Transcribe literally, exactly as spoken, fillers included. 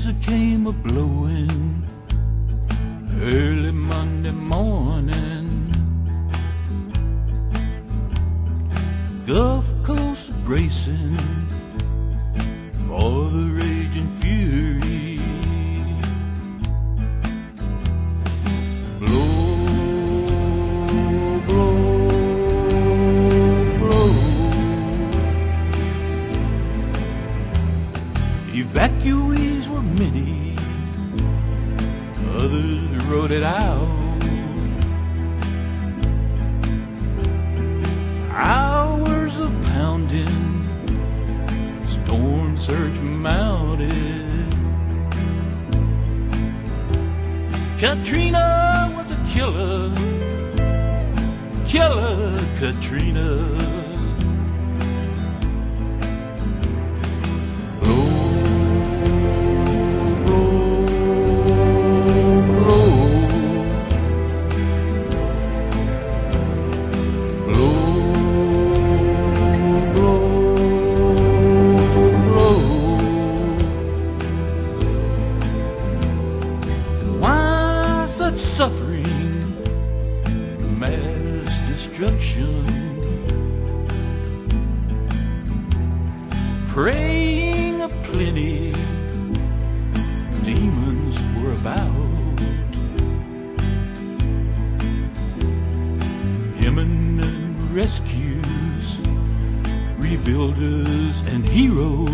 came a blowing early Monday morning. Gulf Coast bracing for the raging fury. Blow, blow, blow. Evacuees were many, others rode it out. Hours of pounding, storm surge mounted. Katrina was a killer, killer Katrina. Suffering, mass destruction, praying a plenty, demons were about, imminent rescues, rebuilders and heroes.